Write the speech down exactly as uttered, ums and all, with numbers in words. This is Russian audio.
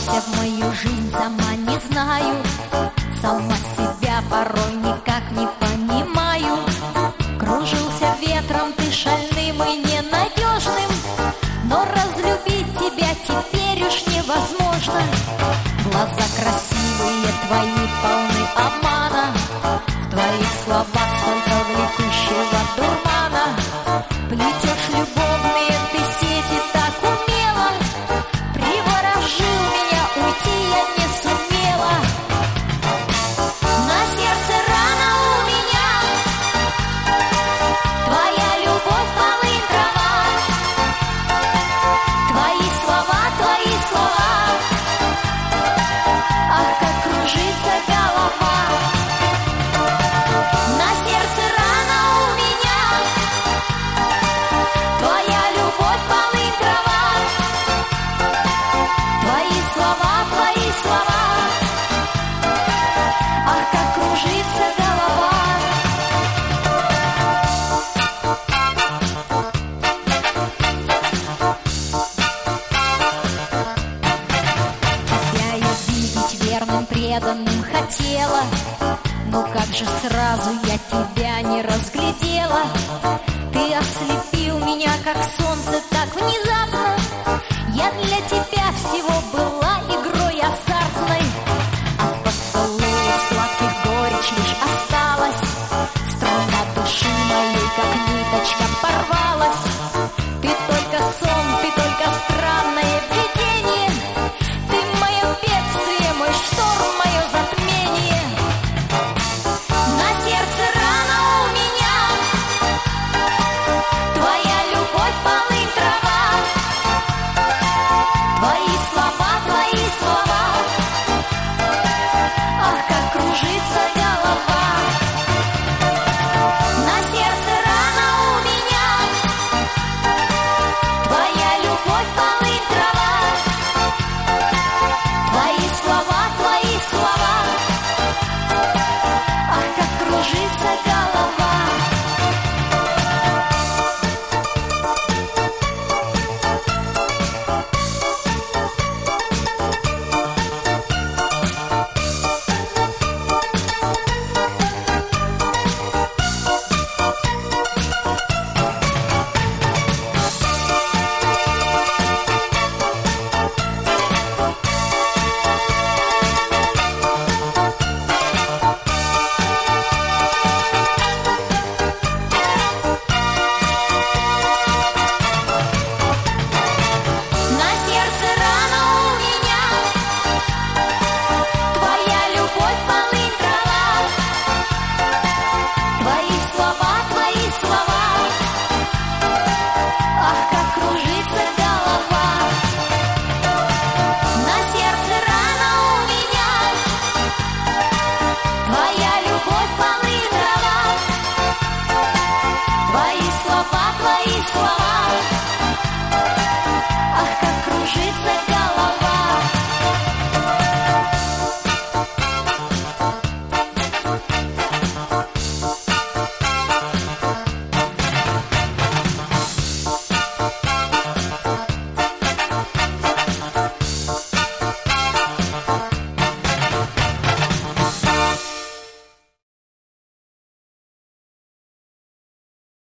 Вторгся в мою жизнь, сама не знаю, сама себя порой никак не понимаю. Кружился ветром ты шальным и ненадежным, но разлюбить тебя теперь уж невозможно. Глаза красивые твои полны обмана, в твоих словах столько влекущего дурмана. Плетешь любовные ты сети так умело, приворожил меня, уйти я не сумела. На сердце рана у меня, твоя любовь полынь трава, твои слова, твои слова, ах, как кружится голова. На сердце рана у меня, твоя любовь полынь трава, твои слова, твои слова, ах, как кружится голова. Я ее видеть верным, преданным хотела, но как же сразу я тебя не разглядела. Ты ослепил меня, как солнце, так внезапно. Я для тебя всего была игрой азартной. От поцелуев сладких горечь лишь осталась, струна души моей, как ниточка, порвалась. Ты только сон, ты только странное видение, ты мое бедствие, мой шторм, мое затмение. На сердце рана у меня, твоя любовь полынь трава, твои